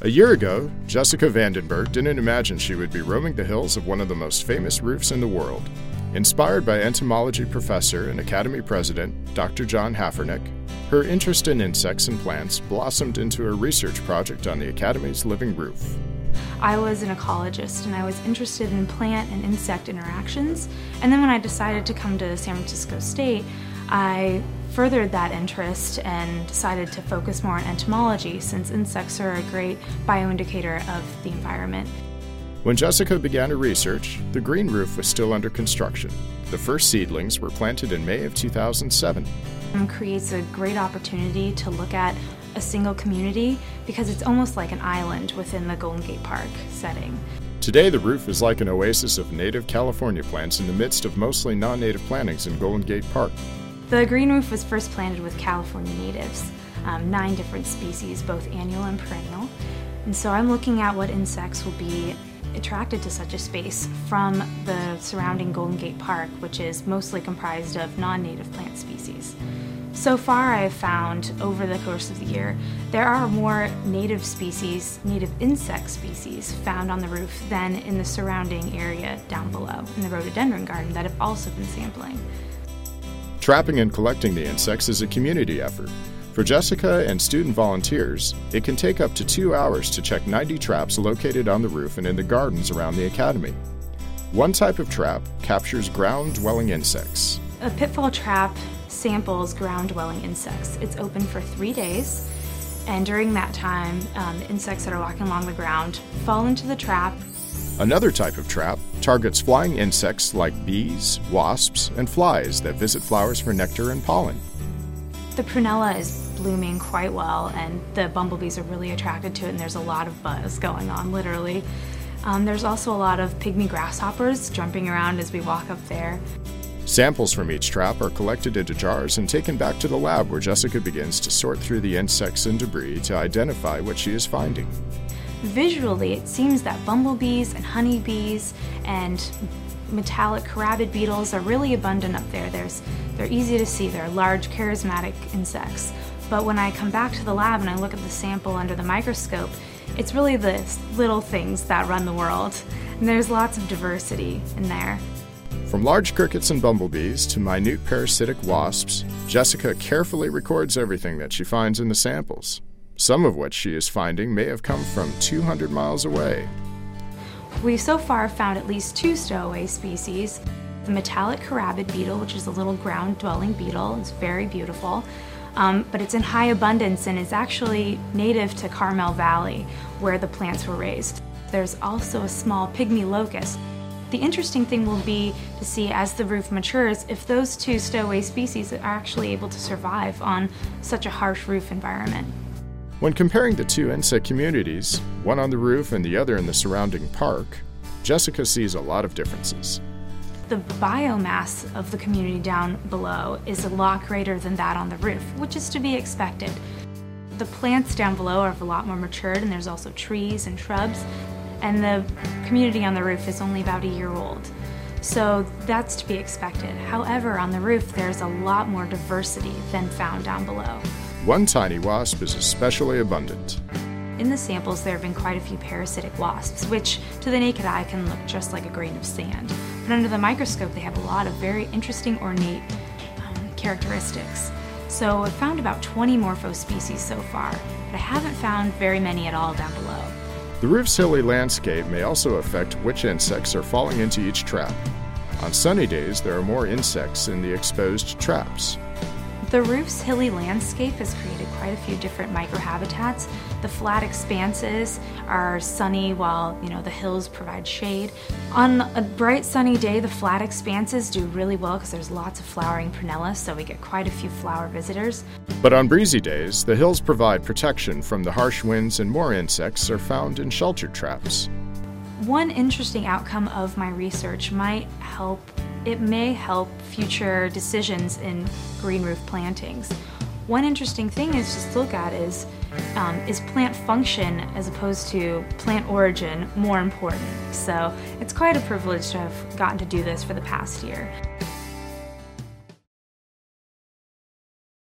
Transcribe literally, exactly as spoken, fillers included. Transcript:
A year ago, Jessica Vandenberg didn't imagine she would be roaming the hills of one of the most famous roofs in the world. Inspired by entomology professor and Academy president Doctor John Haffernick, her interest in insects and plants blossomed into a research project on the Academy's living roof. I was an ecologist and I was interested in plant and insect interactions, and then when I decided to come to San Francisco State, I furthered that interest and decided to focus more on entomology, since insects are a great bioindicator of the environment. When Jessica began her research, the green roof was still under construction. The first seedlings were planted in May of two thousand seven. It creates a great opportunity to look at a single community because it's almost like an island within the Golden Gate Park setting. Today, the roof is like an oasis of native California plants in the midst of mostly non-native plantings in Golden Gate Park. The green roof was first planted with California natives, um, nine different species, both annual and perennial. And so I'm looking at what insects will be attracted to such a space from the surrounding Golden Gate Park, which is mostly comprised of non-native plant species. So far, I have found over the course of the year, there are more native species, native insect species found on the roof than in the surrounding area down below in the rhododendron garden that have also been sampling. Trapping and collecting the insects is a community effort. For Jessica and student volunteers, it can take up to two hours to check ninety traps located on the roof and in the gardens around the Academy. One type of trap captures ground-dwelling insects. A pitfall trap samples ground-dwelling insects. It's open for three days, and during that time, um, the insects that are walking along the ground fall into the trap. Another type of trap targets flying insects like bees, wasps, and flies that visit flowers for nectar and pollen. The prunella is blooming quite well, and the bumblebees are really attracted to it, and there's a lot of buzz going on, literally. Um, there's also a lot of pygmy grasshoppers jumping around as we walk up there. Samples from each trap are collected into jars and taken back to the lab, where Jessica begins to sort through the insects and debris to identify what she is finding. Visually, it seems that bumblebees and honeybees and metallic carabid beetles are really abundant up there. There's, they're easy to see. They're large, charismatic insects. But when I come back to the lab and I look at the sample under the microscope, it's really the little things that run the world. And there's lots of diversity in there. From large crickets and bumblebees to minute parasitic wasps, Jessica carefully records everything that she finds in the samples. Some of what she is finding may have come from two hundred miles away. We've so far found at least two stowaway species. The metallic carabid beetle, which is a little ground-dwelling beetle. It's very beautiful, um, but it's in high abundance and is actually native to Carmel Valley, where the plants were raised. There's also a small pygmy locust. The interesting thing will be to see, as the roof matures, if those two stowaway species are actually able to survive on such a harsh roof environment. When comparing the two insect communities, one on the roof and the other in the surrounding park, Jessica sees a lot of differences. The biomass of the community down below is a lot greater than that on the roof, which is to be expected. The plants down below are a lot more matured, and there's also trees and shrubs, and the community on the roof is only about a year old. So that's to be expected. However, on the roof, there's a lot more diversity than found down below. One tiny wasp is especially abundant. In the samples, there have been quite a few parasitic wasps, which to the naked eye can look just like a grain of sand. But under the microscope, they have a lot of very interesting, ornate um, characteristics. So I've found about twenty morphospecies so far, but I haven't found very many at all down below. The roof's hilly landscape may also affect which insects are falling into each trap. On sunny days, there are more insects in the exposed traps. The roof's hilly landscape has created quite a few different microhabitats. The flat expanses are sunny while, you know, the hills provide shade. On a bright sunny day, the flat expanses do really well because there's lots of flowering prunella, so we get quite a few flower visitors. But on breezy days, the hills provide protection from the harsh winds, and more insects are found in sheltered traps. One interesting outcome of my research might help It may help future decisions in green roof plantings. One interesting thing is just to look at is, um, is plant function as opposed to plant origin more important? So it's quite a privilege to have gotten to do this for the past year.